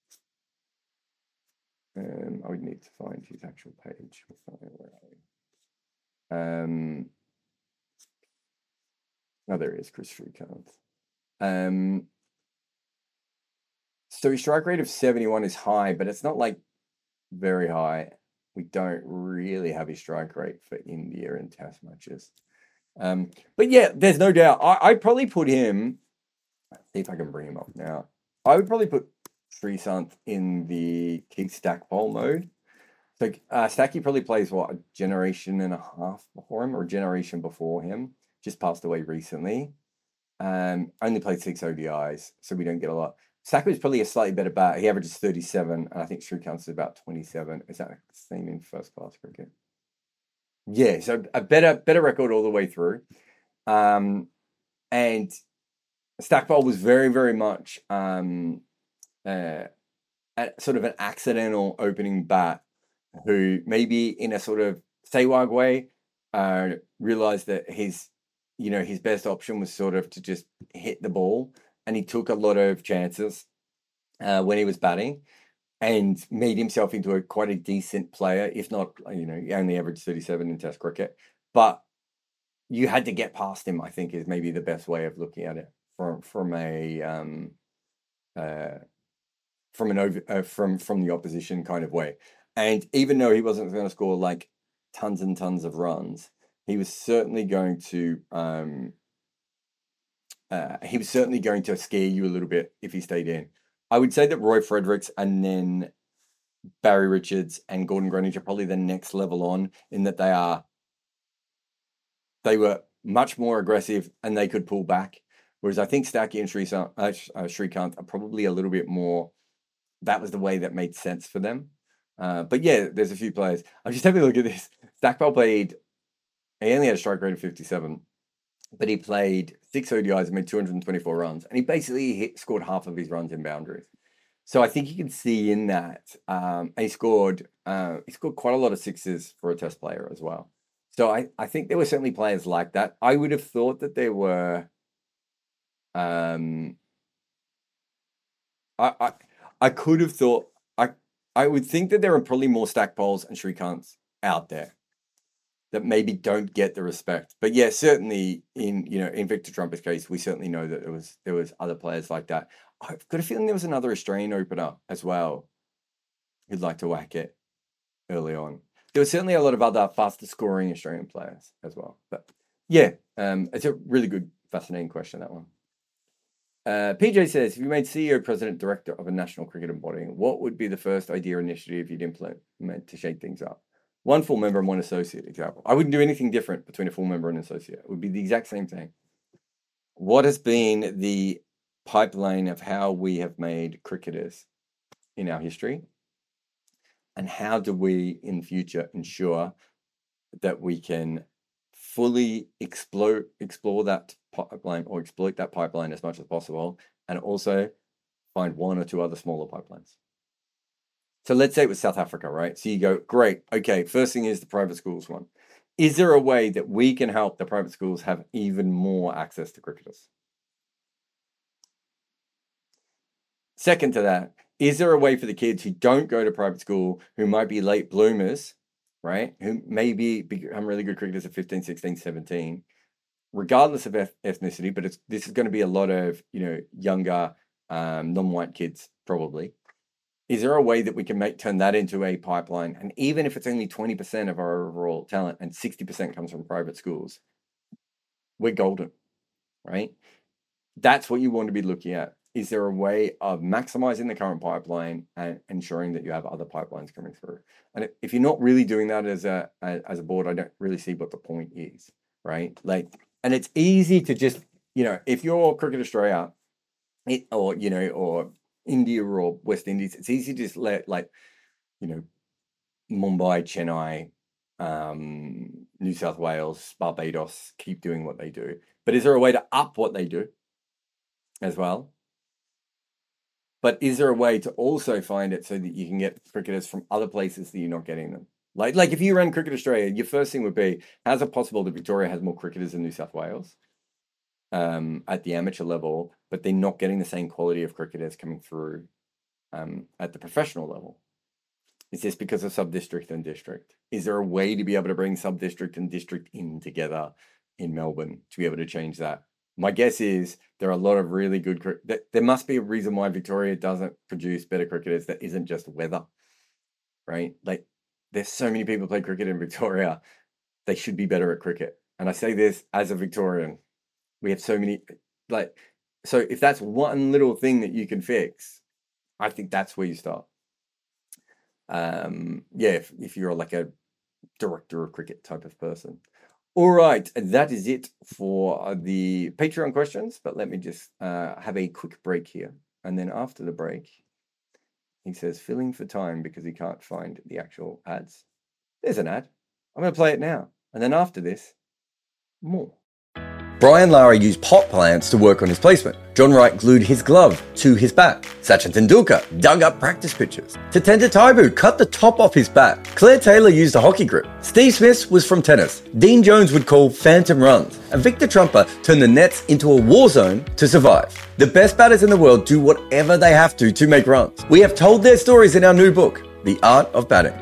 Um, I would need to find his actual page. Where are we? Um, oh, there is Chris Shrikant. Um, so his strike rate of seventy-one is high, but it's not like very high. We don't really have his strike rate for India in test matches. Um, but yeah, there's no doubt. I, I'd probably put him, let's see if I can bring him up now. I would probably put Shrikant in the Keith Stackpole mode. So uh, Stacky probably plays, what, a generation and a half before him, or a generation before him. Just passed away recently. Um, only played six O D Is, so we don't get a lot. Saka is probably a slightly better bat. He averages thirty-seven, and I think Shrikant is about twenty-seven. Is that the same in first class cricket? Yeah, so a better better record all the way through. Um, and Stackpole was very, very much um, uh, at sort of an accidental opening bat who maybe in a sort of Sehwag way uh, realized that his, you know, his best option was sort of to just hit the ball, and he took a lot of chances uh, when he was batting, and made himself into a quite a decent player. If not, you know, he only averaged thirty-seven in Test cricket, but you had to get past him, I think, is maybe the best way of looking at it from from a um, uh, from an over uh, from from the opposition kind of way. And even though he wasn't going to score like tons and tons of runs, he was certainly going to um, uh, he was certainly going to scare you a little bit if he stayed in. I would say that Roy Fredericks and then Barry Richards and Gordon Greenidge are probably the next level on, in that they are they were much more aggressive and they could pull back. Whereas I think Stacky and Shrikant, uh, Shrikant are probably a little bit more. That was the way that made sense for them. Uh, but yeah, there's a few players. I'm just having a look at this. Stackpole played. He only had a strike rate of fifty-seven, but he played six O D Is and made two hundred twenty-four runs, and he basically hit, scored half of his runs in boundaries. So I think you can see in that um, he scored. Uh, he scored quite a lot of sixes for a Test player as well. So I, I think there were certainly players like that. I would have thought that there were. Um, I, I I could have thought I I would think that there are probably more Stackpoles and Shrikants out there that maybe don't get the respect. But yeah, certainly in you know in Victor Trumpet's case, we certainly know that there was there was other players like that. I've got a feeling there was another Australian opener as well who'd like to whack it early on. There was certainly a lot of other faster scoring Australian players as well. But yeah, um, it's a really good, fascinating question, that one. Uh, P J says, if you made C E O, president, director of a national cricket body, what would be the first idea or initiative you'd implement to shake things up? One full member and one associate, example. I wouldn't do anything different between a full member and an associate. It would be the exact same thing. What has been the pipeline of how we have made cricketers in our history? And how do we, in future, ensure that we can fully explore explore that pipeline or exploit that pipeline as much as possible, and also find one or two other smaller pipelines? So let's say it was South Africa, right? So you go, great, okay, first thing is the private schools one. Is there a way that we can help the private schools have even more access to cricketers? Second to that, is there a way for the kids who don't go to private school, who might be late bloomers, right, who maybe become really good cricketers at fifteen, sixteen, seventeen, regardless of ethnicity, but it's this is going to be a lot of, you know, younger, um, non-white kids probably. Is there a way that we can make turn that into a pipeline? And even if it's only twenty percent of our overall talent and sixty percent comes from private schools, we're golden, right? That's what you want to be looking at. Is there a way of maximizing the current pipeline and ensuring that you have other pipelines coming through? And if you're not really doing that as a as a board, I don't really see what the point is, right? Like, and it's easy to just, you know, if you're Cricket Australia, it, or you know, or India or West Indies, it's easy to just let, like, you know, Mumbai, Chennai, um, New South Wales, Barbados keep doing what they do. But is there a way to up what they do as well? But is there a way to also find it so that you can get cricketers from other places that you're not getting them? Like, like if you ran Cricket Australia, your first thing would be, how's it possible that Victoria has more cricketers than New South Wales um, at the amateur level, but they're not getting the same quality of cricketers coming through um, at the professional level? Is this because of sub-district and district? Is there a way to be able to bring sub-district and district in together in Melbourne to be able to change that? My guess is there are a lot of really good. There must be a reason why Victoria doesn't produce better cricketers that isn't just weather, right? Like, there's so many people play cricket in Victoria. They should be better at cricket. And I say this as a Victorian. We have so many, like, so if that's one little thing that you can fix, I think that's where you start. Um, yeah, if, if you're like a director of cricket type of person. All right, that is it for the Patreon questions. But let me just uh, have a quick break here. And then after the break, he says, filling for time because he can't find the actual ads. There's an ad. I'm going to play it now. And then after this, more. Brian Lara used pot plants to work on his placement. John Wright glued his glove to his bat. Sachin Tendulkar dug up practice pitches. Tatenda Taibu cut the top off his bat. Claire Taylor used a hockey grip. Steve Smith was from tennis. Dean Jones would call phantom runs. And Victor Trumper turned the nets into a war zone to survive. The best batters in the world do whatever they have to to make runs. We have told their stories in our new book, The Art of Batting.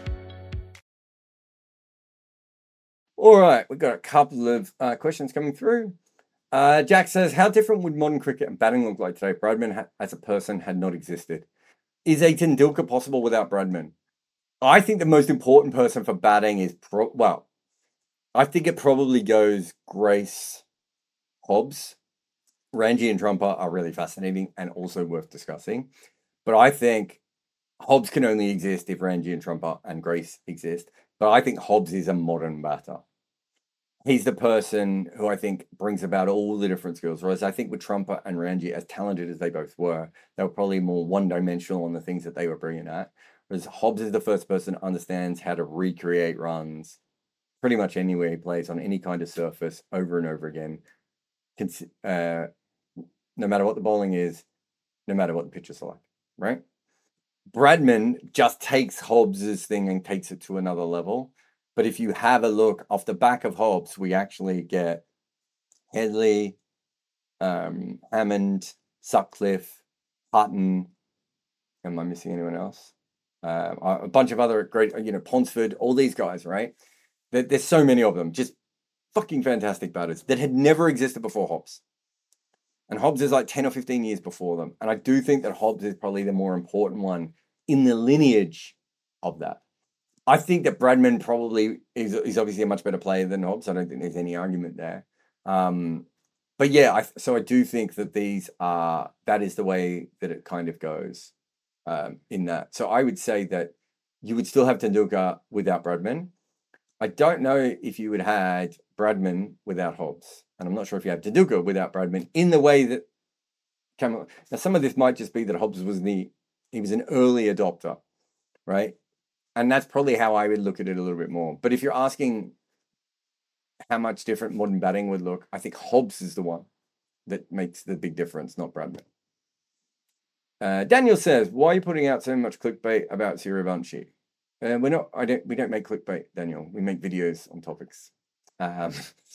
All right, we've got a couple of uh, questions coming through. Uh, Jack says, how different would modern cricket and batting look like today if Bradman ha- as a person had not existed? Is a Tendulkar possible without Bradman? I think the most important person for batting is, pro- well, I think it probably goes Grace, Hobbs. Ranji and Trumper are really fascinating and also worth discussing. But I think Hobbs can only exist if Ranji and Trumper and Grace exist. But I think Hobbs is a modern batter. He's the person who I think brings about all the different skills. Whereas I think with Trumper and Ranji, as talented as they both were, they were probably more one-dimensional on the things that they were brilliant at. Whereas Hobbs is the first person who understands how to recreate runs pretty much anywhere he plays on any kind of surface over and over again. Uh, no matter what the bowling is, no matter what the pitches are like, right? Bradman just takes Hobbs's thing and takes it to another level. But if you have a look off the back of Hobbs, we actually get Headley, um, Hammond, Sutcliffe, Hutton. Am I missing anyone else? Uh, a bunch of other great, you know, Ponsford, all these guys, right? There, there's so many of them, just fucking fantastic batters that had never existed before Hobbs. And Hobbs is like ten or fifteen years before them. And I do think that Hobbs is probably the more important one in the lineage of that. I think that Bradman probably is, is obviously a much better player than Hobbs. I don't think there's any argument there. Um, but yeah, I, so I do think that these are, that is the way that it kind of goes um, in that. So I would say that you would still have Tendulkar without Bradman. I don't know if you would have had Bradman without Hobbs. And I'm not sure if you have Tendulkar without Bradman in the way that Cameron. Now, some of this might just be that Hobbs was the, he was an early adopter, right? And that's probably how I would look at it a little bit more. But if you're asking how much different modern batting would look, I think Hobbs is the one that makes the big difference, not Bradman. Uh, Daniel says, why are you putting out so much clickbait about Suryavanshi? Uh, we're not, I don't, we don't make clickbait, Daniel. We make videos on topics. Um,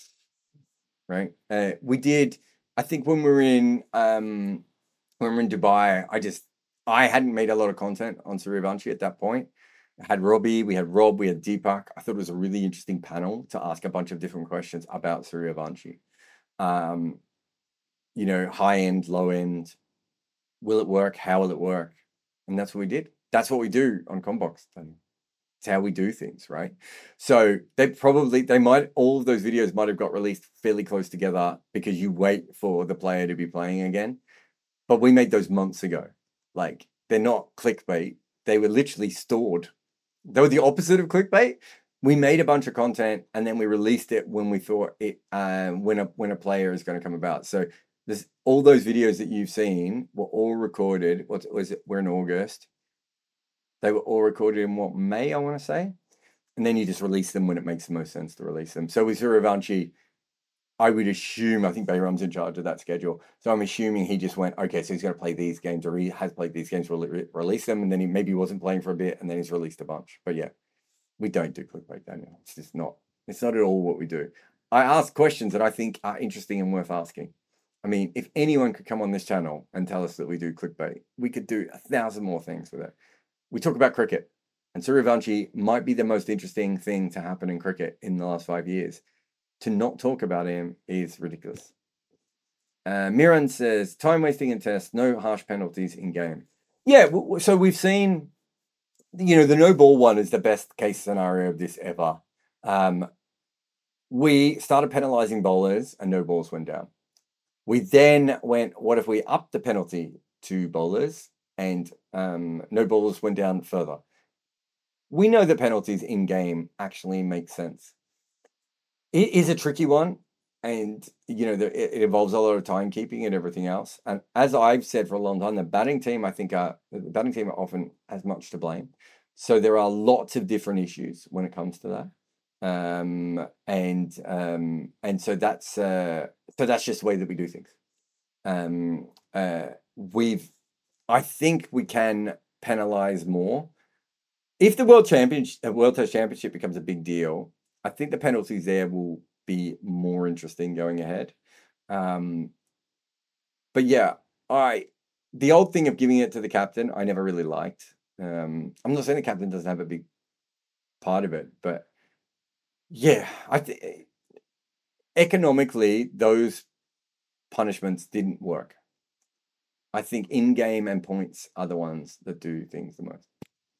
right? Uh, we did, I think when we were in, um, when we were in Dubai, I just, I hadn't made a lot of content on Suryavanshi at that point. I had Robbie, we had Rob, we had Deepak. I thought it was a really interesting panel to ask a bunch of different questions about Suryavanshi. Um, you know, high end, low end. Will it work? How will it work? And that's what we did. That's what we do on Combox. It's how we do things, right? So they probably, they might, all of those videos might have got released fairly close together because you wait for the player to be playing again. But we made those months ago. Like, they're not clickbait. They were literally stored. They were the opposite of clickbait. We made a bunch of content and then we released it when we thought it, um, when a when a player is going to come about. So this, all those videos that you've seen were all recorded. What was it? We're in August. They were all recorded in what, May, I want to say. And then you just release them when it makes the most sense to release them. So with Suryavanshi, I would assume, I think Bayram's in charge of that schedule. So I'm assuming he just went, okay, so he's going to play these games, or he has played these games, we'll re- release them. And then he maybe wasn't playing for a bit and then he's released a bunch. But yeah, we don't do clickbait, Daniel. It's just not, it's not at all what we do. I ask questions that I think are interesting and worth asking. I mean, if anyone could come on this channel and tell us that we do clickbait, we could do a thousand more things with it. We talk about cricket, and Suryavanshi might be the most interesting thing to happen in cricket in the last five years. To not talk about him is ridiculous. Uh, Miran says, time wasting in tests, no harsh penalties in game. Yeah, so we've seen, you know, the no ball one is the best case scenario of this ever. Um, we started penalizing bowlers and no balls went down. We then went, what if we upped the penalty to bowlers and um, no balls went down further? We know that penalties in game actually make sense. it is a tricky one. And, you know, the, it, it involves a lot of timekeeping and everything else. And as I've said for a long time, the batting team, I think, are, the batting team are often as much to blame. So there are lots of different issues when it comes to that. Um, and um, and so that's uh, so that's just the way that we do things. Um, uh, we've, I think we can penalize more. If the World Championship, World Test Championship becomes a big deal, I think the penalties there will be more interesting going ahead. Um, but yeah, I the old thing of giving it to the captain, I never really liked. Um, I'm not saying the captain doesn't have a big part of it, but yeah, I think economically those punishments didn't work. I think in-game and points are the ones that do things the most.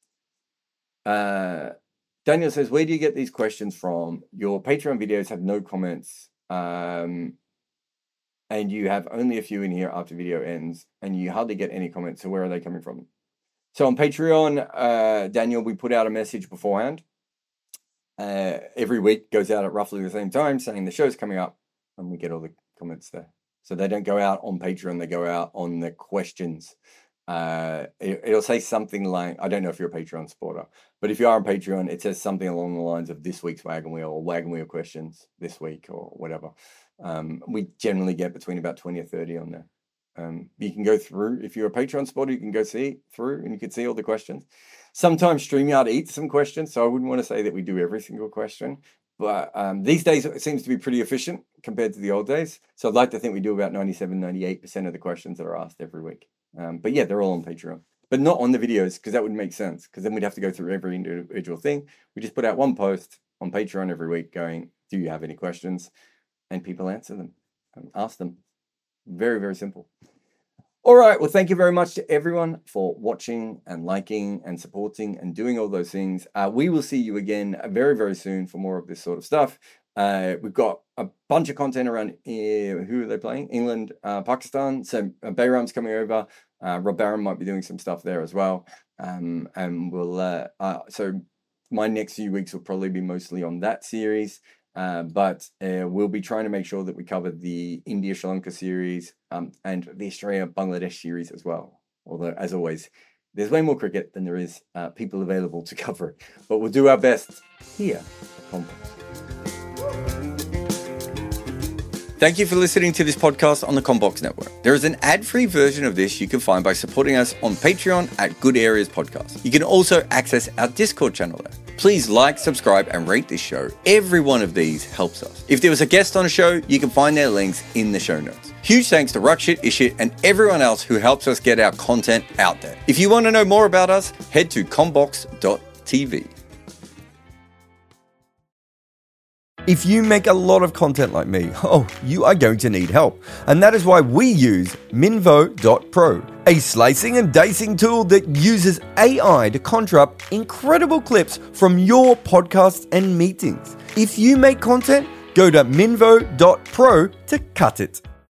Uh, Daniel says, where do you get these questions from? Your Patreon videos have no comments, um, and you have only a few in here after video ends, and you hardly get any comments. So where are they coming from? So on Patreon, uh, Daniel, we put out a message beforehand. Uh, every week goes out at roughly the same time saying the show's coming up, and we get all the comments there. So they don't go out on Patreon, they go out on the questions. Uh, it, it'll say something like, I don't know if you're a Patreon supporter, but if you are on Patreon, it says something along the lines of this week's Wagon Wheel or Wagon Wheel questions this week or whatever. Um, we generally get between about twenty or thirty on there. Um, you can go through, if you're a Patreon supporter, you can go see through and you can see all the questions. Sometimes StreamYard eats some questions, so I wouldn't want to say that we do every single question. But um, these days it seems to be pretty efficient compared to the old days. So I'd like to think we do about ninety-seven, ninety-eight percent of the questions that are asked every week. Um, but yeah, they're all on Patreon. But not on the videos, because that wouldn't make sense. Because then we'd have to go through every individual thing. We just put out one post on Patreon every week going, do you have any questions? And people answer them. Um, ask them. Very, very simple. All right. Well, thank you very much to everyone for watching and liking and supporting and doing all those things. Uh, we will see you again very, very soon for more of this sort of stuff. Uh, we've got a bunch of content around uh, who are they playing? England, uh, Pakistan. So uh, Bayram's coming over. Uh, Rob Barron might be doing some stuff there as well. Um, and we'll, uh, uh, so my next few weeks will probably be mostly on that series. Uh, but uh, we'll be trying to make sure that we cover the India-Sri Lanka series um, and the Australia-Bangladesh series as well. Although, as always, there's way more cricket than there is uh, people available to cover it. But we'll do our best here at Complex. Thank you for listening to this podcast on the Combox Network. There is an ad-free version of this you can find by supporting us on Patreon at Good Areas Podcast. You can also access our Discord channel there. Please like, subscribe, and rate this show. Every one of these helps us. If there was a guest on a show, you can find their links in the show notes. Huge thanks to Ruckshit, Ishit, and everyone else who helps us get our content out there. If you want to know more about us, head to combox dot t v. If you make a lot of content like me, oh, you are going to need help. And that is why we use Minvo dot pro, a slicing and dicing tool that uses A I to conjure up incredible clips from your podcasts and meetings. If you make content, go to Minvo dot pro to cut it.